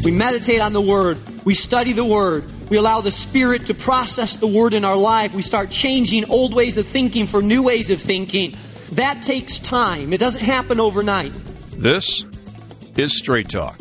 We meditate on the Word. We study the Word. We allow the Spirit to process the Word in our life. We start changing old ways of thinking for new ways of thinking. That takes time. It doesn't happen overnight. This is Straight Talk.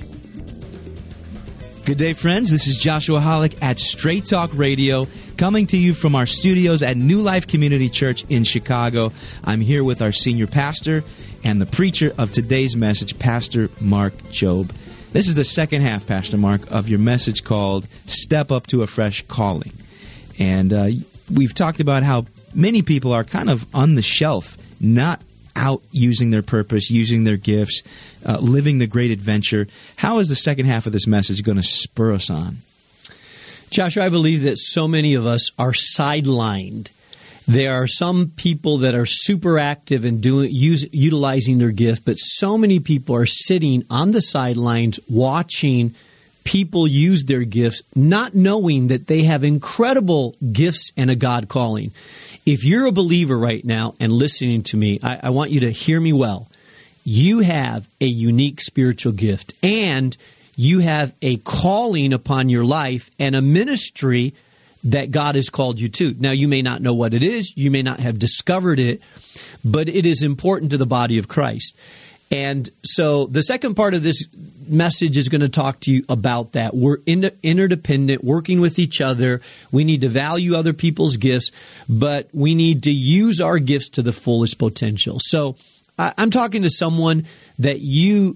Good day, friends. This is Joshua Hollick at Straight Talk Radio, coming to you from our studios at New Life Community Church in Chicago. I'm here with our senior pastor and the preacher of today's message, Pastor Mark Jobe. This is the second half, Pastor Mark, of your message called Step Up to a Fresh Calling. And we've talked about how many people are kind of on the shelf, not out using their purpose, using their gifts, living the great adventure. How is the second half of this message going to spur us on? Joshua, I believe that so many of us are sidelined. There are some people that are super active in utilizing their gift, but so many people are sitting on the sidelines watching people use their gifts, not knowing that they have incredible gifts and a God calling. If you're a believer right now and listening to me, I want you to hear me well. You have a unique spiritual gift, and you have a calling upon your life and a ministry that God has called you to. Now, you may not know what it is. You may not have discovered it, but it is important to the body of Christ. And so the second part of this message is going to talk to you about that. We're interdependent, working with each other. We need to value other people's gifts, but we need to use our gifts to the fullest potential. So I'm talking to someone that you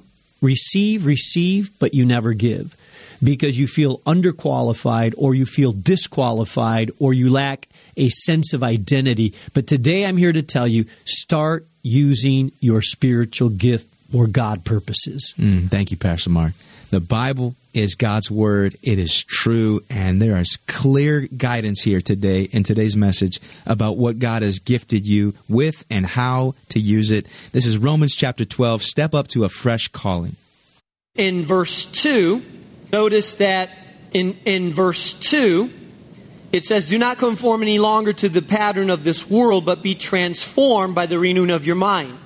receive, but you never give, because you feel underqualified or you feel disqualified or you lack a sense of identity. But today I'm here to tell you, start using your spiritual gift for God purposes. Thank you, Pastor Mark. The Bible is God's Word. It is true, and there is clear guidance here today in today's message about what God has gifted you with and how to use it. This is Romans chapter 12, Step Up to a Fresh Calling. In verse 2, notice that in verse 2, it says, do not conform any longer to the pattern of this world, but be transformed by the renewing of your mind.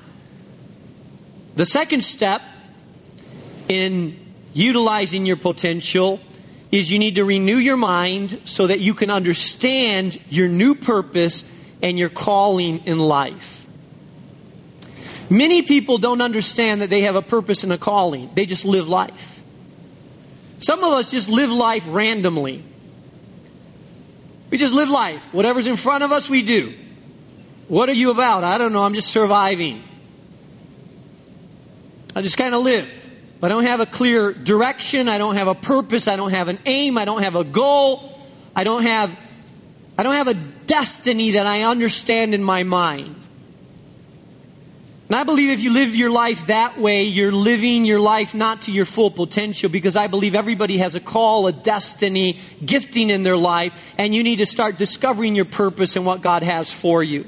The second step in utilizing your potential is you need to renew your mind so that you can understand your new purpose and your calling in life. Many people don't understand that they have a purpose and a calling. They just live life. Some of us just live life randomly. We just live life. Whatever's in front of us, we do. What are you about? I don't know. I'm just surviving. I just kind of live. I don't have a clear direction. I don't have a purpose. I don't have an aim. I don't have a goal. I don't have a destiny that I understand in my mind. And I believe if you live your life that way, you're living your life not to your full potential, because I believe everybody has a call, a destiny, gifting in their life, and you need to start discovering your purpose and what God has for you.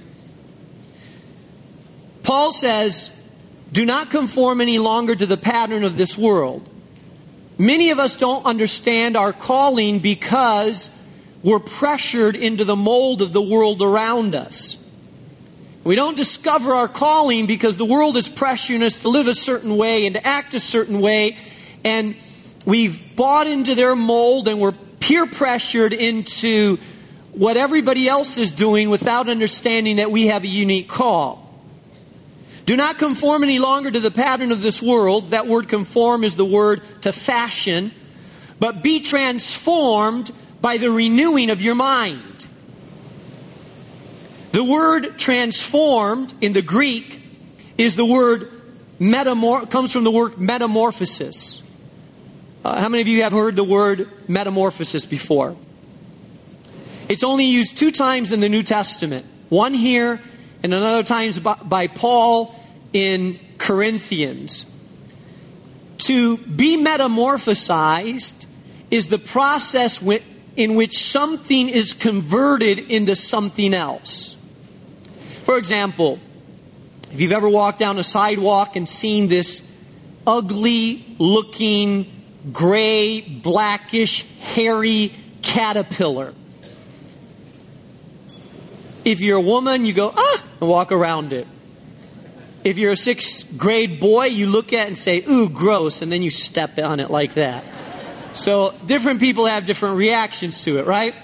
Paul says, do not conform any longer to the pattern of this world. Many of us don't understand our calling because we're pressured into the mold of the world around us. We don't discover our calling because the world is pressuring us to live a certain way and to act a certain way. And we've bought into their mold and we're peer pressured into what everybody else is doing without understanding that we have a unique call. Do not conform any longer to the pattern of this world. That word conform is the word to fashion. But be transformed by the renewing of your mind. The word transformed in the Greek is the word comes from the word metamorphosis. How many of you have heard the word metamorphosis before? It's only used 2 times in the New Testament. One here and another times by Paul in Corinthians. To be metamorphosized is the process in which something is converted into something else. For example, if you've ever walked down a sidewalk and seen this ugly looking, gray, blackish, hairy caterpillar. If you're a woman, you go, and walk around it. If you're a 6th grade boy, you look at it and say, ooh, gross, and then you step on it like that. So different people have different reactions to it, right?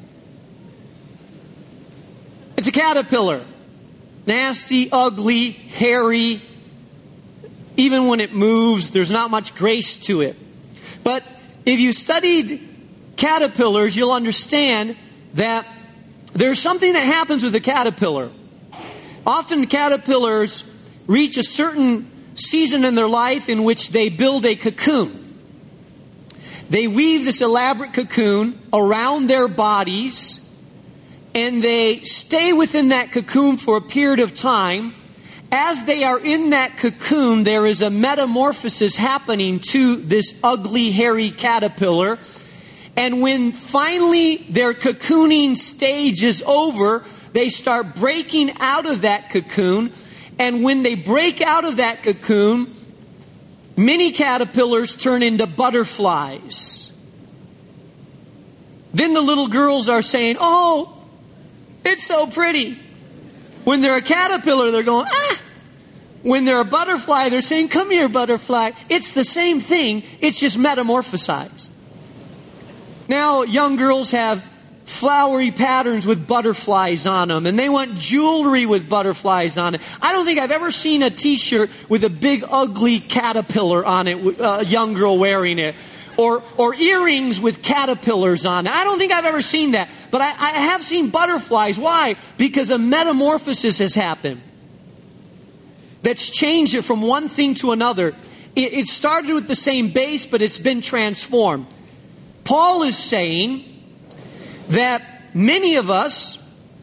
It's a caterpillar. Nasty, ugly, hairy. Even when it moves, there's not much grace to it. But if you studied caterpillars, you'll understand that there's something that happens with a caterpillar. Often caterpillars reach a certain season in their life in which they build a cocoon. They weave this elaborate cocoon around their bodies, and they stay within that cocoon for a period of time. As they are in that cocoon, there is a metamorphosis happening to this ugly, hairy caterpillar. And when finally their cocooning stage is over, they start breaking out of that cocoon. And when they break out of that cocoon, many caterpillars turn into butterflies. Then the little girls are saying, "Oh, it's so pretty." When they're a caterpillar, they're going, "Ah." When they're a butterfly, they're saying, "Come here, butterfly." It's the same thing. It's just metamorphosized. Now, young girls have flowery patterns with butterflies on them, and they want jewelry with butterflies on it. I don't think I've ever seen a t-shirt with a big ugly caterpillar on it, a young girl wearing it, or earrings with caterpillars on it. I don't think I've ever seen that, but I have seen butterflies. Why? Because a metamorphosis has happened that's changed it from one thing to another. It started with the same base, but it's been transformed. Paul is saying that many of us,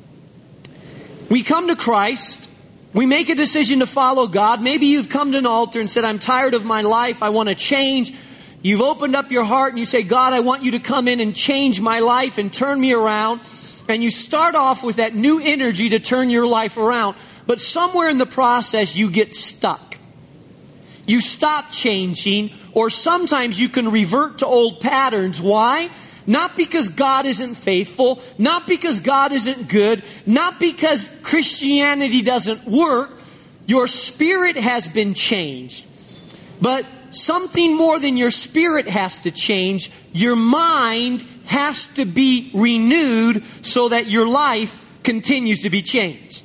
we come to Christ, we make a decision to follow God. Maybe you've come to an altar and said, "I'm tired of my life, I want to change." You've opened up your heart and you say, "God, I want you to come in and change my life and turn me around." And you start off with that new energy to turn your life around. But somewhere in the process, you get stuck. You stop changing, or sometimes you can revert to old patterns. Why? Not because God isn't faithful, not because God isn't good, not because Christianity doesn't work. Your spirit has been changed. But something more than your spirit has to change. Your mind has to be renewed so that your life continues to be changed.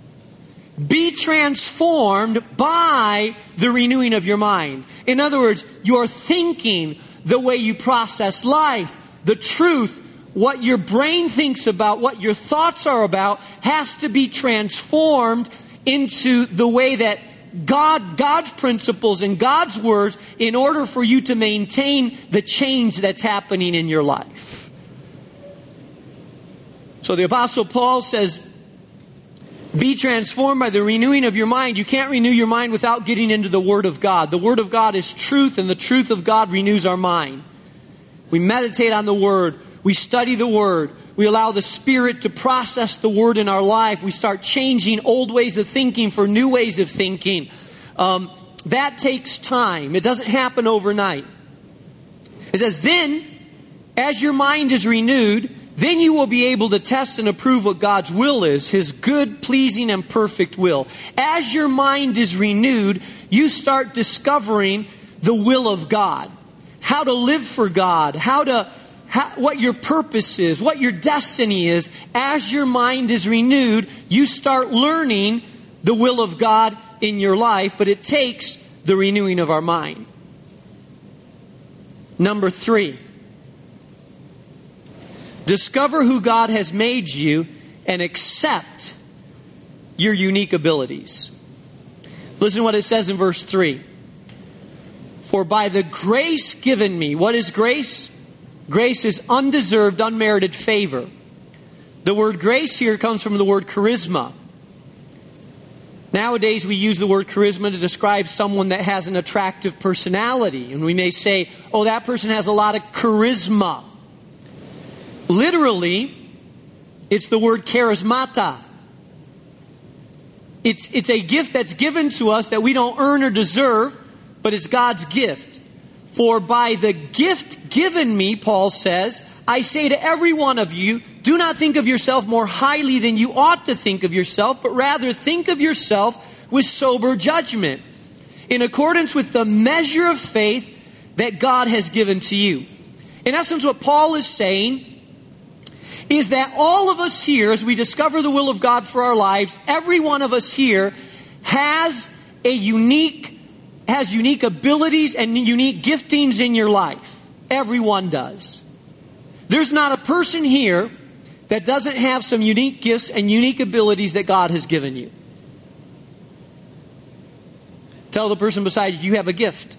Be transformed by the renewing of your mind. In other words, your thinking, the way you process life, the truth, what your brain thinks about, what your thoughts are about, has to be transformed into the way that God's principles and God's words, in order for you to maintain the change that's happening in your life. So the Apostle Paul says, be transformed by the renewing of your mind. You can't renew your mind without getting into the Word of God. The Word of God is truth, and the truth of God renews our mind. We meditate on the Word. We study the Word. We allow the Spirit to process the Word in our life. We start changing old ways of thinking for new ways of thinking. That takes time. It doesn't happen overnight. It says, then, as your mind is renewed, then you will be able to test and approve what God's will is, His good, pleasing, and perfect will. As your mind is renewed, you start discovering the will of God. How to live for God. What your purpose is. What your destiny is. As your mind is renewed, you start learning the will of God in your life. But it takes the renewing of our mind. Number 3. Discover who God has made you and accept your unique abilities. Listen to what it says in verse 3. For by the grace given me, what is grace? Grace is undeserved, unmerited favor. The word grace here comes from the word charisma. Nowadays we use the word charisma to describe someone that has an attractive personality. And we may say, oh, that person has a lot of charisma. Literally, it's the word charismata. It's a gift that's given to us that we don't earn or deserve, but it's God's gift. For by the gift given me, Paul says, I say to every one of you, do not think of yourself more highly than you ought to think of yourself, but rather think of yourself with sober judgment, in accordance with the measure of faith that God has given to you. In essence, what Paul is saying is that all of us here, as we discover the will of God for our lives, every one of us here has unique abilities and unique giftings in your life. Everyone does. There's not a person here that doesn't have some unique gifts and unique abilities that God has given you. Tell the person beside you, you have a gift.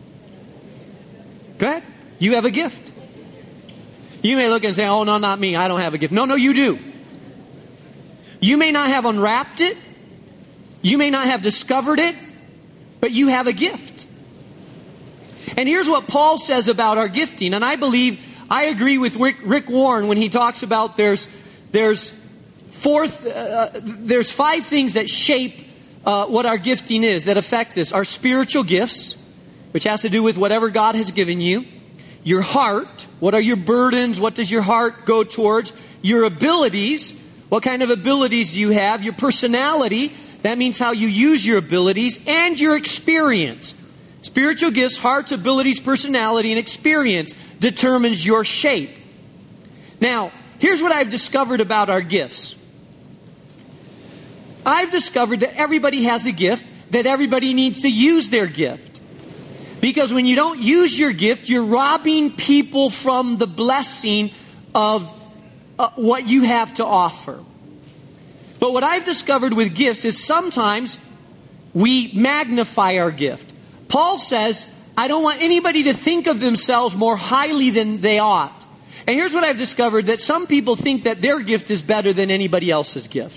Go ahead. You have a gift. You may look and say, oh, no, not me. I don't have a gift. No, you do. You may not have unwrapped it. You may not have discovered it. But you have a gift. And here's what Paul says about our gifting. And I agree with Rick Warren when he talks about there's 5 things that shape what our gifting is, that affect us. Our spiritual gifts, which has to do with whatever God has given you. Your heart, what are your burdens? What does your heart go towards? Your abilities, what kind of abilities do you have? Your personality, that means how you use your abilities, and your experience. Spiritual gifts, hearts, abilities, personality, and experience determines your shape. Now, here's what I've discovered about our gifts. I've discovered that everybody has a gift, that everybody needs to use their gift. Because when you don't use your gift, you're robbing people from the blessing of what you have to offer. But what I've discovered with gifts is sometimes we magnify our gift. Paul says, I don't want anybody to think of themselves more highly than they ought. And here's what I've discovered, that some people think that their gift is better than anybody else's gift.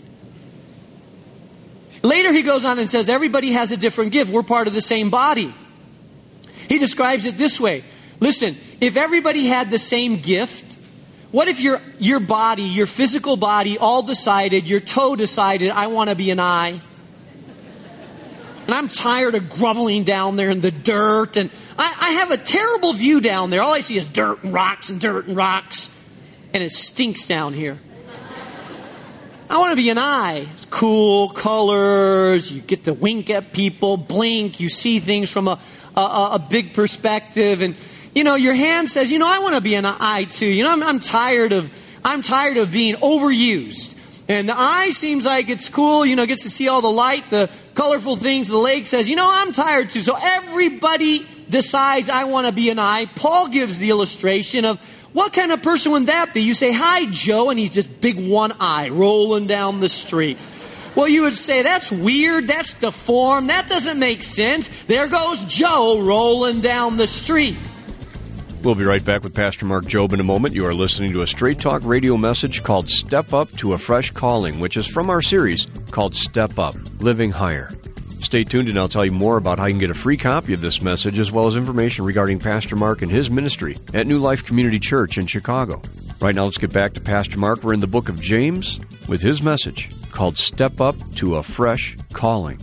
Later he goes on and says, everybody has a different gift. We're part of the same body. He describes it this way. Listen, if everybody had the same gift, what if your body, your physical body, all decided, your toe decided, I want to be an eye. And I'm tired of groveling down there in the dirt. And I have a terrible view down there. All I see is dirt and rocks and dirt and rocks. And it stinks down here. I want to be an eye. Cool colors. You get to wink at people, blink. You see things from a big perspective. And, your hand says, I want to be an eye too. I'm tired of being overused. And the eye seems like it's cool, gets to see all the light, the colorful things. The leg says, I'm tired too. So everybody decides I want to be an eye. Paul gives the illustration of what kind of person would that be? You say, hi, Joe, and he's just big one eye rolling down the street. Well, you would say, that's weird, that's deformed, that doesn't make sense. There goes Joe rolling down the street. We'll be right back with Pastor Mark Jobe in a moment. You are listening to a Straight Talk radio message called Step Up to a Fresh Calling, which is from our series called Step Up, Living Higher. Stay tuned and I'll tell you more about how you can get a free copy of this message as well as information regarding Pastor Mark and his ministry at New Life Community Church in Chicago. Right now, let's get back to Pastor Mark. We're in the book of James with his message called Step Up to a Fresh Calling.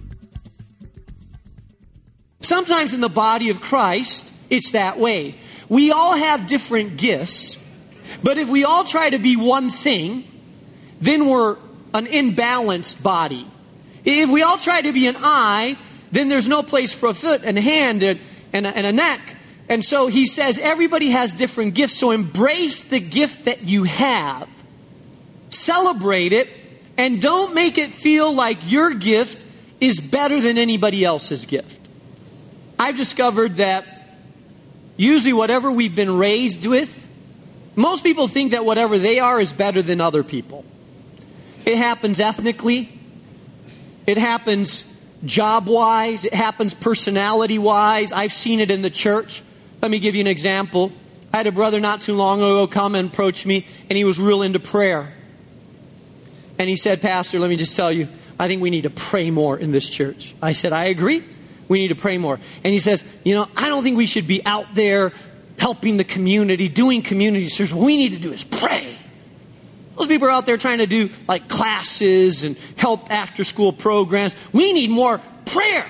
Sometimes in the body of Christ, it's that way. We all have different gifts, but if we all try to be one thing, then we're an imbalanced body. If we all try to be an eye, then there's no place for a foot and a hand and a neck. And so he says everybody has different gifts, so embrace the gift that you have. Celebrate it, and don't make it feel like your gift is better than anybody else's gift. I've discovered that usually whatever we've been raised with, most people think that whatever they are is better than other people. It happens ethnically. It happens job-wise. It happens personality-wise. I've seen it in the church. Let me give you an example. I had a brother not too long ago come and approach me, and he was real into prayer. And he said, Pastor, let me just tell you, I think we need to pray more in this church. I said, I agree. We need to pray more. And he says, I don't think we should be out there helping the community, doing community service. What we need to do is pray. Those people are out there trying to do like classes and help after school programs. We need more prayer.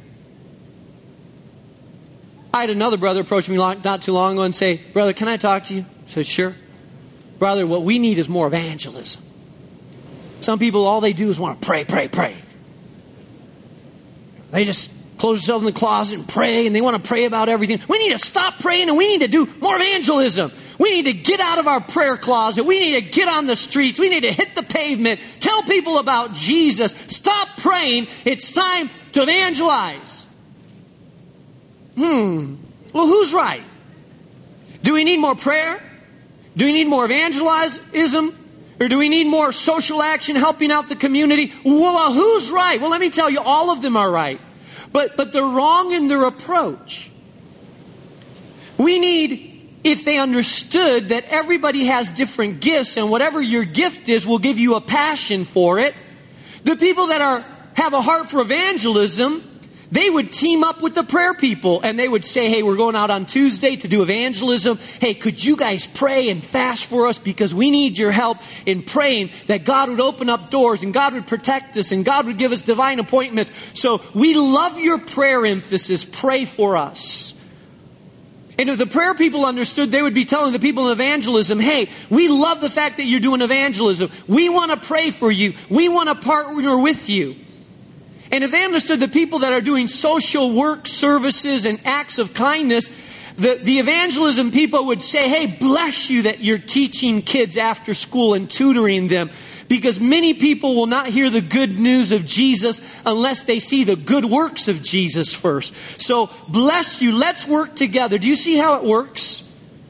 I had another brother approach me not too long ago and say, brother, can I talk to you? I said, sure. Brother, what we need is more evangelism. Some people, all they do is want to pray, pray, pray. They just close themselves in the closet and pray, and they want to pray about everything. We need to stop praying, and we need to do more evangelism. We need to get out of our prayer closet. We need to get on the streets. We need to hit the pavement. Tell people about Jesus. Stop praying. It's time to evangelize. Well, who's right? Do we need more prayer? Do we need more evangelism? Or do we need more social action, helping out the community? Well, who's right? Well, let me tell you, all of them are right. But they're wrong in their approach. We need, if they understood that everybody has different gifts, and whatever your gift is will give you a passion for it. The people that have a heart for evangelism, they would team up with the prayer people, and they would say, hey, we're going out on Tuesday to do evangelism. Hey, could you guys pray and fast for us, because we need your help in praying that God would open up doors and God would protect us and God would give us divine appointments. So we love your prayer emphasis. Pray for us. And if the prayer people understood, they would be telling the people in evangelism, hey, we love the fact that you're doing evangelism. We want to pray for you. We want to partner with you. And if they understood the people that are doing social work services and acts of kindness, the evangelism people would say, hey, bless you that you're teaching kids after school and tutoring them. Because many people will not hear the good news of Jesus unless they see the good works of Jesus first. So bless you. Let's work together. Do you see how it works?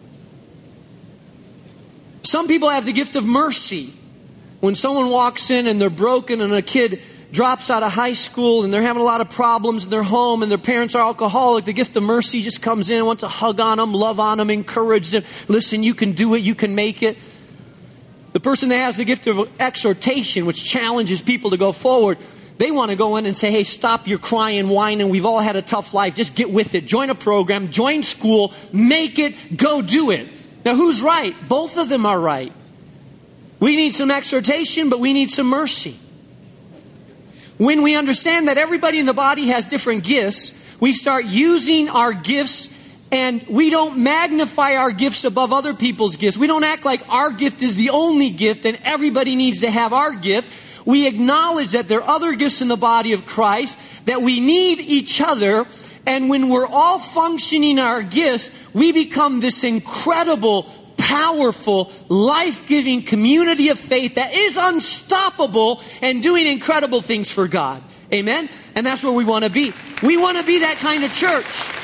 Some people have the gift of mercy. When someone walks in and they're broken, and a kid drops out of high school and they're having a lot of problems in their home and their parents are alcoholic, the gift of mercy just comes in, wants to hug on them, love on them, encourage them. Listen, you can do it. You can make it. The person that has the gift of exhortation, which challenges people to go forward, they want to go in and say, hey, stop your crying, whining. We've all had a tough life. Just get with it. Join a program. Join school. Make it. Go do it. Now, who's right? Both of them are right. We need some exhortation, but we need some mercy. When we understand that everybody in the body has different gifts, we start using our gifts, and we don't magnify our gifts above other people's gifts. We don't act like our gift is the only gift and everybody needs to have our gift. We acknowledge that there are other gifts in the body of Christ, that we need each other, and when we're all functioning our gifts, we become this incredible, powerful, life-giving community of faith that is unstoppable and doing incredible things for God. Amen? And that's where we want to be. We want to be that kind of church.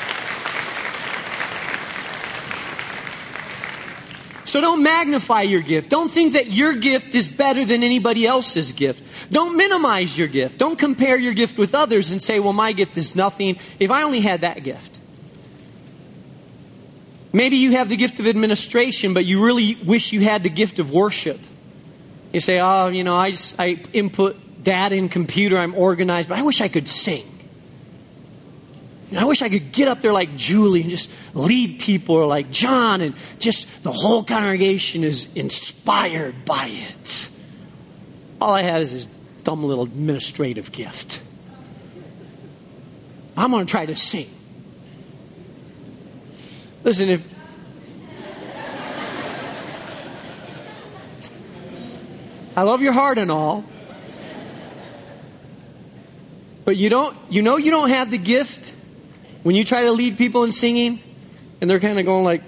So don't magnify your gift. Don't think that your gift is better than anybody else's gift. Don't minimize your gift. Don't compare your gift with others and say, well, my gift is nothing. If I only had that gift. Maybe you have the gift of administration, but you really wish you had the gift of worship. You say, oh, you know, I input data in computer, I'm organized, but I wish I could sing. And I wish I could get up there like Julie and just lead people, or like John, and just the whole congregation is inspired by it. All I had is this dumb little administrative gift. I'm going to try to sing. Listen, if I love your heart and all, but you don't have the gift when you try to lead people in singing, and they're kind of going like,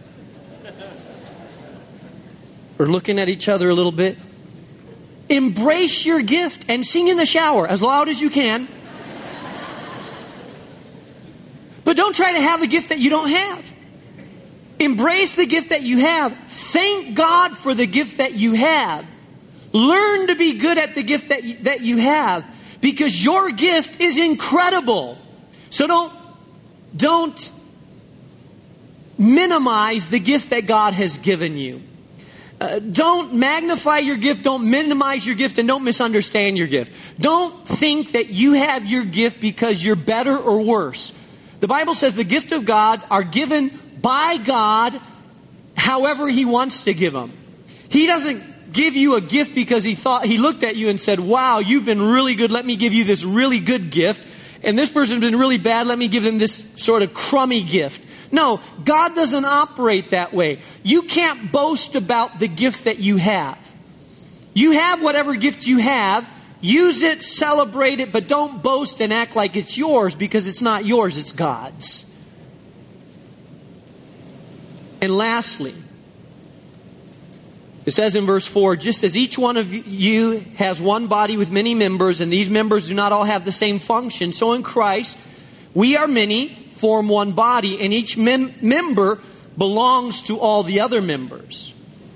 or looking at each other a little bit. Embrace your gift and sing in the shower as loud as you can. But don't try to have a gift that you don't have. Embrace the gift that you have. Thank God for the gift that you have. Learn to be good at the gift that you have, because your gift is incredible. So don't minimize the gift that God has given you. Don't magnify your gift, don't minimize your gift, and don't misunderstand your gift. Don't think that you have your gift because you're better or worse. The Bible says the gift of God are given by God however He wants to give them. He doesn't give you a gift because He looked at you and said, wow, you've been really good, let me give you this really good gift. And this person's been really bad, let me give them this sort of crummy gift. No, God doesn't operate that way. You can't boast about the gift that you have. You have whatever gift you have. Use it, celebrate it, but don't boast and act like it's yours, because it's not yours, it's God's. And lastly, It says in verse 4, just as each one of you has one body with many members, and these members do not all have the same function, so in Christ we are many, form one body, and each member belongs to all the other members.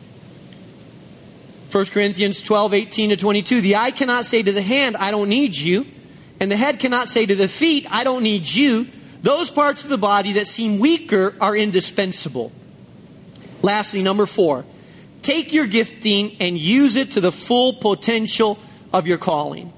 1 Corinthians 12:18-22, the eye cannot say to the hand, I don't need you, and the head cannot say to the feet, I don't need you. Those parts of the body that seem weaker are indispensable. Lastly, number 4, take your gifting and use it to the full potential of your calling.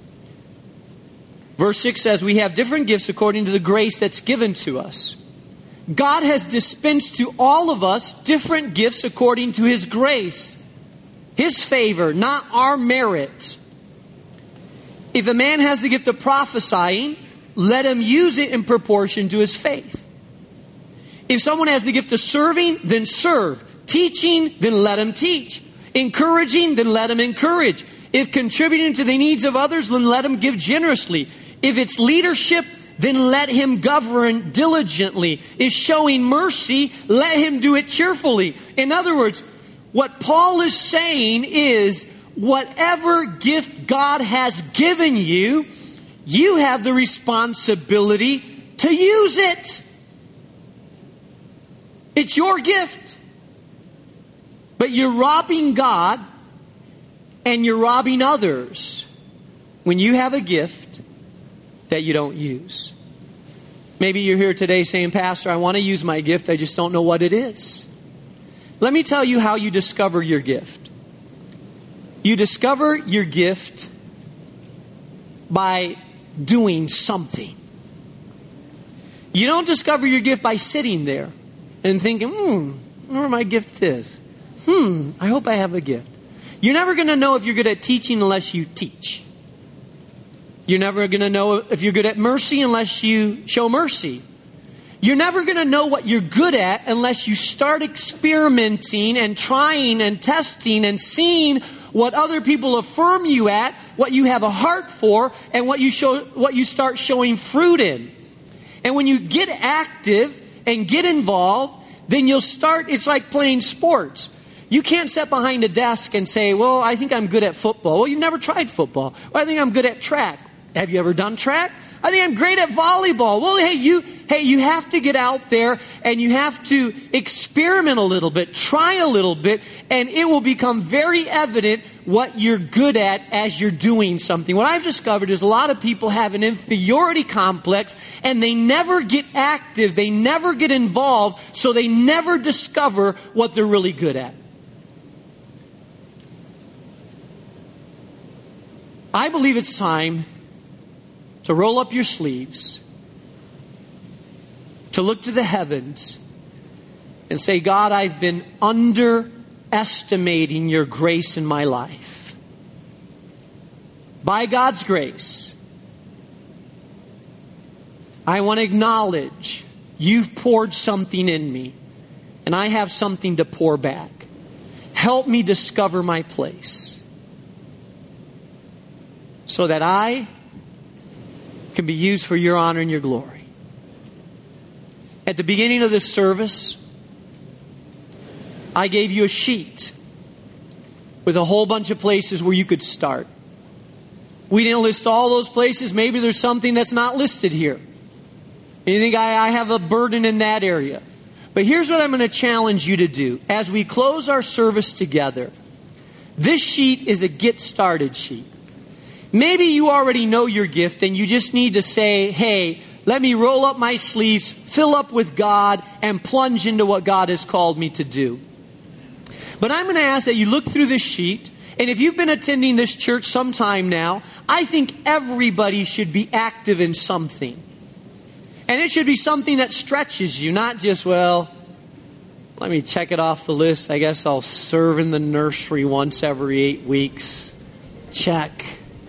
Verse 6 says, we have different gifts according to the grace that's given to us. God has dispensed to all of us different gifts according to His grace. His favor, not our merit. If a man has the gift of prophesying, let him use it in proportion to his faith. If someone has the gift of serving, then serve. Teaching, then let him teach. Encouraging, then let him encourage. If contributing to the needs of others, then let him give generously. If it's leadership, then let him govern diligently. If showing mercy, let him do it cheerfully. In other words, what Paul is saying is, whatever gift God has given you, you have the responsibility to use it. It's your gift. But you're robbing God and you're robbing others when you have a gift that you don't use. Maybe you're here today saying, Pastor, I want to use my gift, I just don't know what it is. Let me tell you how you discover your gift. You discover your gift by doing something. You don't discover your gift by sitting there and thinking, I wonder what my gift is. I hope I have a gift. You're never going to know if you're good at teaching unless you teach. You're never going to know if you're good at mercy unless you show mercy. You're never going to know what you're good at unless you start experimenting and trying and testing and seeing what other people affirm you at, what you have a heart for, and what you start showing fruit in. And when you get active and get involved, then you'll start, it's like playing sports. You can't sit behind a desk and say, well, I think I'm good at football. Well, you've never tried football. Well, I think I'm good at track. Have you ever done track? I think I'm great at volleyball. Well, you have to get out there and you have to experiment a little bit, try a little bit, and it will become very evident what you're good at as you're doing something. What I've discovered is a lot of people have an inferiority complex and they never get active, they never get involved, so they never discover what they're really good at. I believe it's time to roll up your sleeves, to look to the heavens and say, God, I've been underestimating your grace in my life. By God's grace, I want to acknowledge you've poured something in me and I have something to pour back. Help me discover my place so that I can be used for your honor and your glory. At the beginning of this service, I gave you a sheet with a whole bunch of places where you could start. We didn't list all those places. Maybe there's something that's not listed here. You think I have a burden in that area. But here's what I'm going to challenge you to do. As we close our service together, this sheet is a get started sheet. Maybe you already know your gift and you just need to say, hey, let me roll up my sleeves, fill up with God, and plunge into what God has called me to do. But I'm going to ask that you look through this sheet, and if you've been attending this church some time now, I think everybody should be active in something. And it should be something that stretches you, not just, well, let me check it off the list. I guess I'll serve in the nursery once every 8 weeks. Check.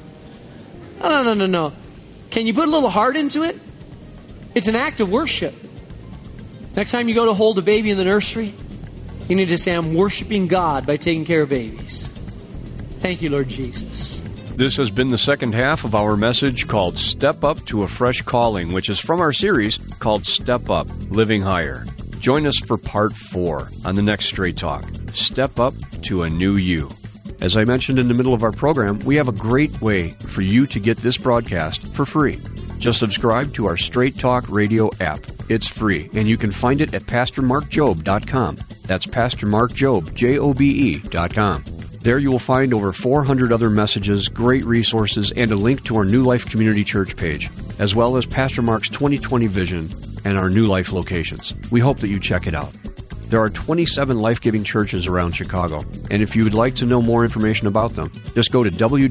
No. Can you put a little heart into it? It's an act of worship. Next time you go to hold a baby in the nursery, you need to say, I'm worshiping God by taking care of babies. Thank you, Lord Jesus. This has been the second half of our message called Step Up to a Fresh Calling, which is from our series called Step Up, Living Higher. Join us for part 4 on the next Straight Talk. Step Up to a New You. As I mentioned in the middle of our program, we have a great way for you to get this broadcast for free. Just subscribe to our Straight Talk Radio app. It's free, and you can find it at PastorMarkJob.com. That's PastorMarkJob, Jobe.com. There you will find over 400 other messages, great resources, and a link to our New Life Community Church page, as well as Pastor Mark's 2020 vision and our New Life locations. We hope that you check it out. There are 27 life-giving churches around Chicago, and if you would like to know more information about them, just go to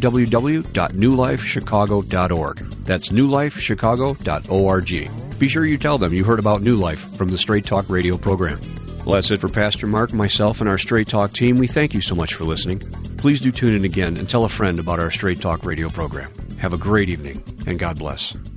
www.newlifechicago.org. That's newlifechicago.org. Be sure you tell them you heard about New Life from the Straight Talk Radio program. Well, that's it for Pastor Mark, myself, and our Straight Talk team. We thank you so much for listening. Please do tune in again and tell a friend about our Straight Talk Radio program. Have a great evening, and God bless.